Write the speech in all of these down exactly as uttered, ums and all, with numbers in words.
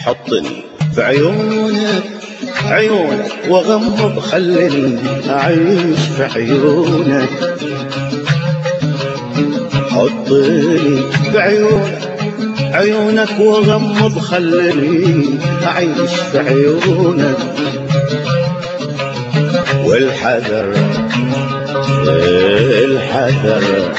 حطني في عيونك عيونك واغمض خليني اعيش في عيونك. حطني في عيونك عيونك واغمض خليني اعيش في عيونك. والحذر الحذر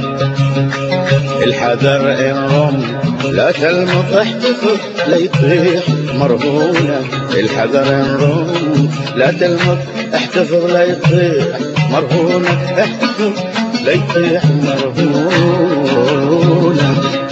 الحذر إن رم لا تلمط احتفظ لا يطيح مرهونك. الحذر إن رم لا تلمط احتفظ لا يطيح مرهونك. احتفظ لا يطيح مرهونك.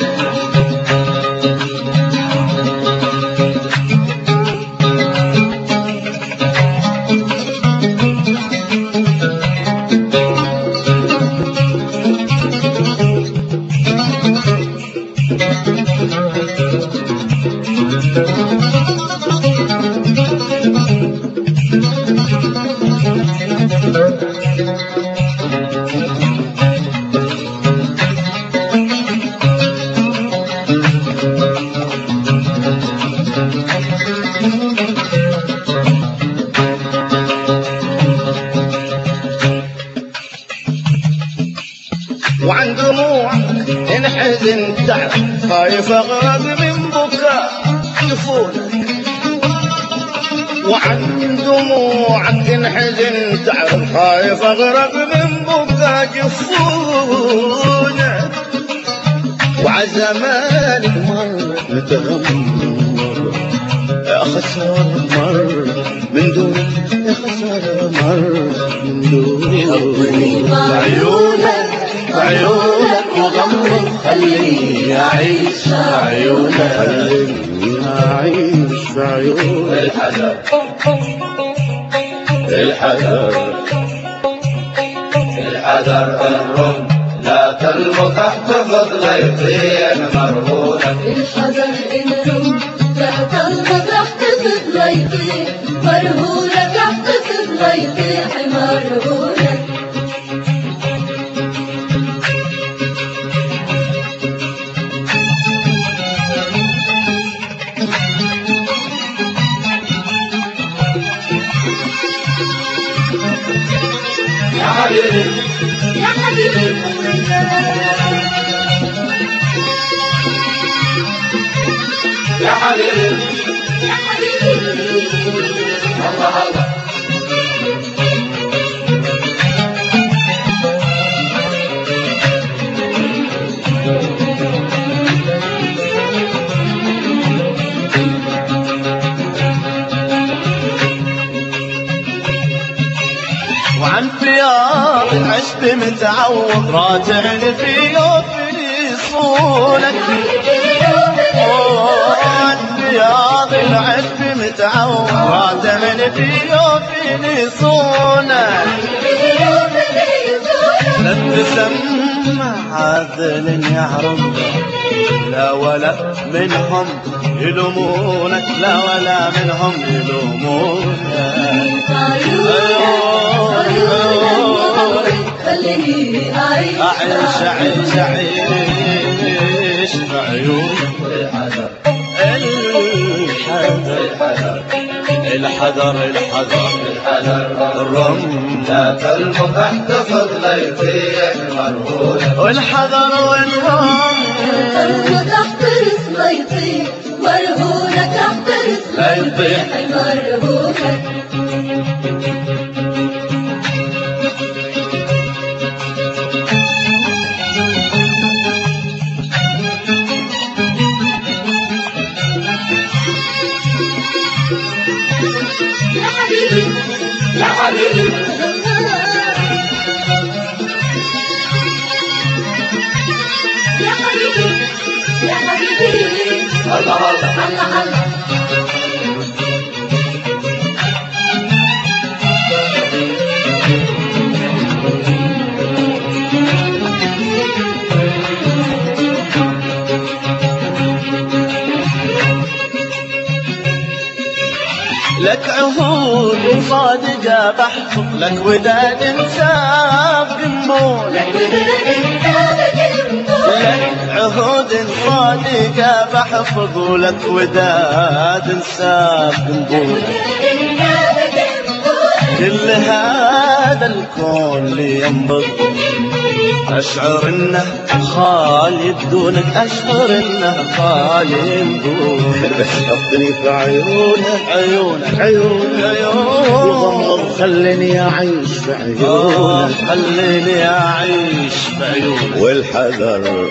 وعن دموعك إن حزن تعب خايف أغرق من بكاء جفونك. وعن دموعك إن حزن تعب خايف أغرق من بكاء جفونك. وعزمانك مر متغمر يا خسارة مر من دونك يا خسارة مر من دونك. حطني بعيونك عيونك وغمض خليني أعيش في عيونك. خليني أعيش في عيونك. الحذر الحذر الحذر الرم لا تلمط احتفظ لا يطيح مرهونك. الحذر الرم لا تلمط احتفظ لا يطيح مرهونك. احتفظ لا يطيح مرهونك. يا حبيبي يا حبيبي يا حبيبي يا حبيبي الله الله. وعن فياض العشب متعوض راجعني في يوفني صونك. وعن فياض العشب متعوض راجعني في يوفني صونك. لا تسمع عذل يحرم لا ولا منهم يلومونك. لا ولا منهم يلومونك. خليني أعيش أعيش أعيش أعيش في عيونك. الحذر الحذر الحذر الحذر الرم لا تلمط احتفظ لا يطيح مرهونك. والحذر والرم تلمط احترس لا يطيح مرهونك. احترس لا يطيح مرهونك. يا حبيبي يا حبيبي يا حبيبي يا حبيبي الله الله الله الله. لك عهود صادقة بحفظ لك وداد انساب بنبونك لك عهود صادقة بحفظ ولك وداد ساب بنبونك كل هذا الكون اللي ينبض أشعر إنه خالي بدونك أشعر إنه خالي بدونك حطني في عيونك عيونك عيونك عيونك وغمض خليني أعيش في عيونك خليني أعيش في عيونك والحذر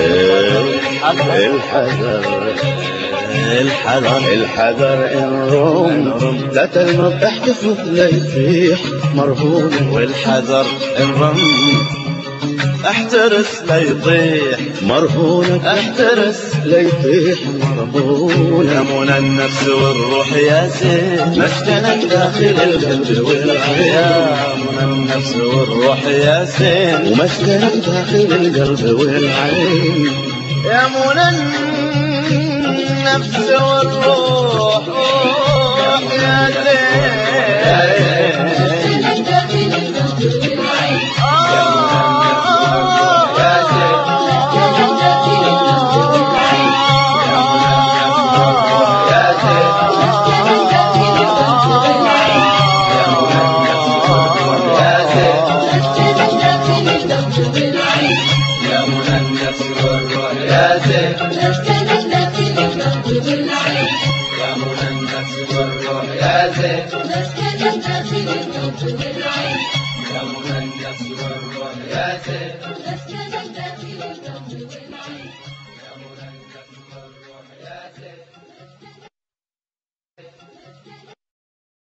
الحذر الحذر الحذر إن رم لا تلمط احتفظ لا يطيح مرهون والحذر إن رم احترس لا يطيح مرهونك احترس لا يطيح مرهونك يا منى النفس والروح يا زين مسكنك داخل القلب والعين يا منى النفس والروح يا زين ومسكنك داخل القلب والعين يا منى النفس والروح يا زين يا